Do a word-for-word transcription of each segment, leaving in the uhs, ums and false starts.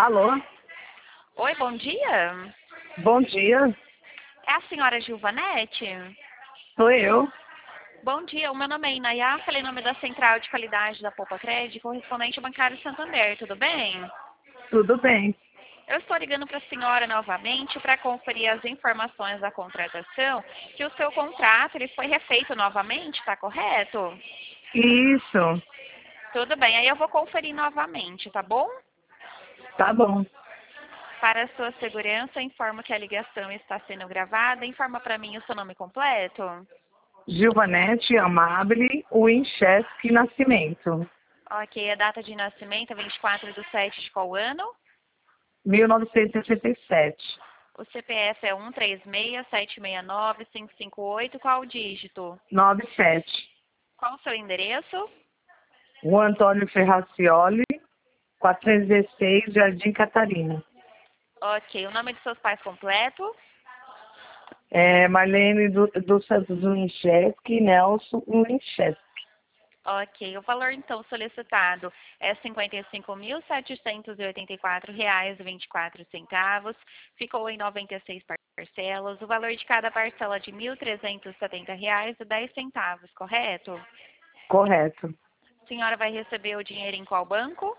Alô? Oi, bom dia. Bom dia, É a senhora Gilvanete? sou eu. Bom dia, o meu nome é Inayá, falei em nome da Central de Qualidade da Poupa Crédito, correspondente ao bancário Santander, tudo bem? Tudo bem? Eu estou ligando para a senhora novamente para conferir as informações da contratação, que o seu contrato ele foi refeito novamente, está correto? Isso, Tudo bem, aí eu vou conferir novamente, tá bom? tá bom. Para a sua segurança, informo que a ligação está sendo gravada. Informa para mim o seu nome completo. Gilvanete Amabile Winchester Nascimento, Ok, a data de nascimento é vinte e quatro de sete de qual ano? mil novecentos e sessenta e sete. O C P F é um três seis, sete seis nove, cinco cinco oito. Qual o dígito? noventa e sete. Qual o seu endereço? O Antônio Ferracioli, quatrocentos e dezesseis, Jardim Catarina. Ok, o nome de seus pais completo? É Marlene do, do Santos Winchester e Nelson Winchester. Ok, o valor então solicitado é cinquenta e cinco mil, setecentos e oitenta e quatro reais e vinte e quatro centavos. Ficou em noventa e seis parcelas. O valor de cada parcela é de mil trezentos e setenta reais e dez centavos, correto? Correto. A senhora vai receber o dinheiro em qual banco?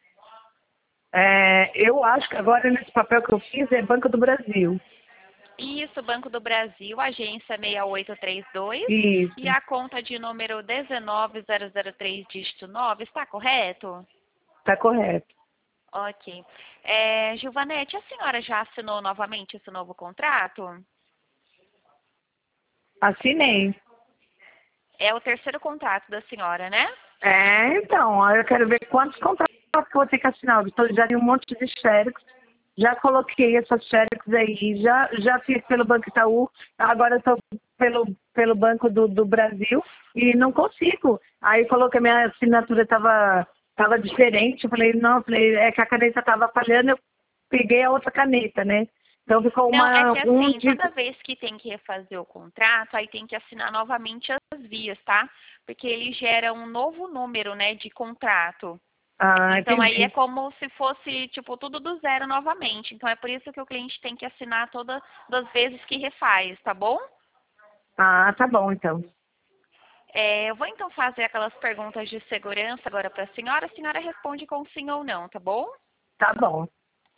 É, eu acho que agora nesse papel que eu fiz é Banco do Brasil. Isso, Banco do Brasil, agência seis oito três dois e Isso, a conta de número um nove zero zero três, dígito nove, está correto? tá correto. Ok. É, Gilvanete, a senhora já assinou novamente esse novo contrato? Assinei. É o terceiro contrato da senhora, né? É, então, aí eu quero ver quantos contratos que eu vou ter que assinar. Eu já tenho um monte de xerox, já coloquei essas xerox aí, já, já fiz pelo Banco Itaú, agora eu estou pelo, pelo Banco do, do Brasil e não consigo. Aí falou que a minha assinatura estava tava diferente, eu falei, não, eu falei, é que a caneta estava falhando, eu peguei a outra caneta, né? Então ficou Não, é uma, que um assim, de... toda vez que tem que refazer o contrato, aí tem que assinar novamente as vias, tá? Porque ele gera um novo número, né, de contrato. Ah, Então aí é entendi. como se fosse, tipo, tudo do zero novamente. Então é por isso que o cliente tem que assinar todas as vezes que refaz, tá bom? Ah, tá bom, então. É, eu vou então fazer aquelas perguntas de segurança agora para a senhora. A senhora responde com sim ou não, tá bom? Tá bom.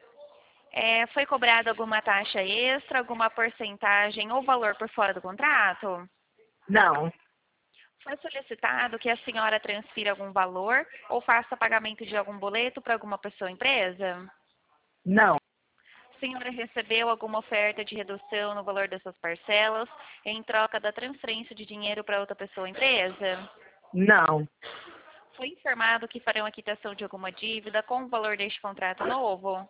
É, foi cobrada alguma taxa extra, alguma porcentagem ou valor por fora do contrato? Não, Foi solicitado que a senhora transfira algum valor ou faça pagamento de algum boleto para alguma pessoa ou empresa? não, A senhora recebeu alguma oferta de redução no valor dessas parcelas em troca da transferência de dinheiro para outra pessoa ou empresa? não, Foi informado que farão a quitação de alguma dívida com o valor deste contrato novo? A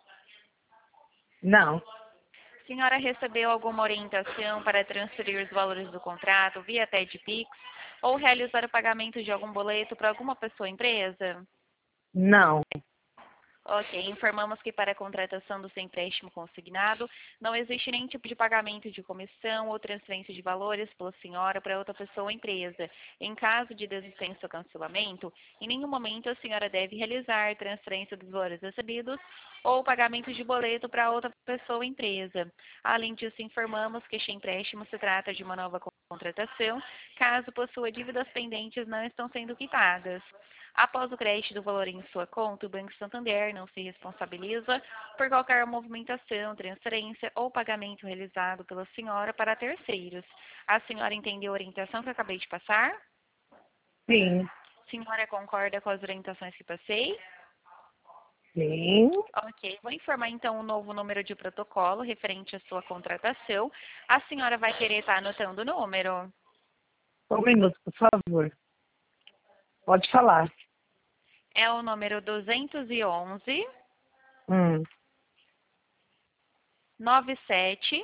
não. senhora recebeu alguma orientação para transferir os valores do contrato via T E D Pix ou realizar o pagamento de algum boleto para alguma pessoa ou empresa? Não, Ok, informamos que para a contratação do seu empréstimo consignado não existe nenhum tipo de pagamento de comissão ou transferência de valores pela senhora para outra pessoa ou empresa. Em caso de desistência ou cancelamento, em nenhum momento a senhora deve realizar transferência dos valores recebidos ou pagamento de boleto para outra pessoa ou empresa. Além disso, informamos que este empréstimo se trata de uma nova contratação, caso possua dívidas pendentes não estão sendo quitadas. Após o crédito do valor em sua conta, o Banco Santander não se responsabiliza por qualquer movimentação, transferência ou pagamento realizado pela senhora para terceiros. A senhora entendeu a orientação que eu acabei de passar? sim, A senhora concorda com as orientações que passei? sim. Ok, vou informar então o novo número de protocolo referente à sua contratação. A senhora vai querer estar anotando o número? Um minuto, por favor. Pode falar. É o número duzentos e onze, Hum, noventa e sete,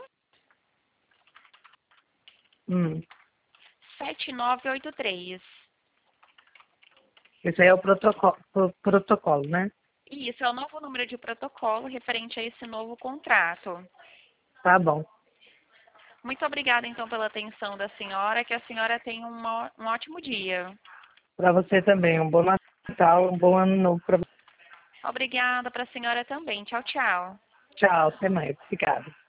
hum. setenta e nove oitenta e três. Esse aí é o protocolo, pro- protocolo, né? Isso é o novo número de protocolo referente a esse novo contrato. Tá bom. Muito obrigada, então, pela atenção da senhora. Que a senhora tenha um, ó- um ótimo dia. Para você também. Um bom Natal, um bom ano novo para você. Obrigada para a senhora também. Tchau, tchau. Tchau, até mais. Obrigada.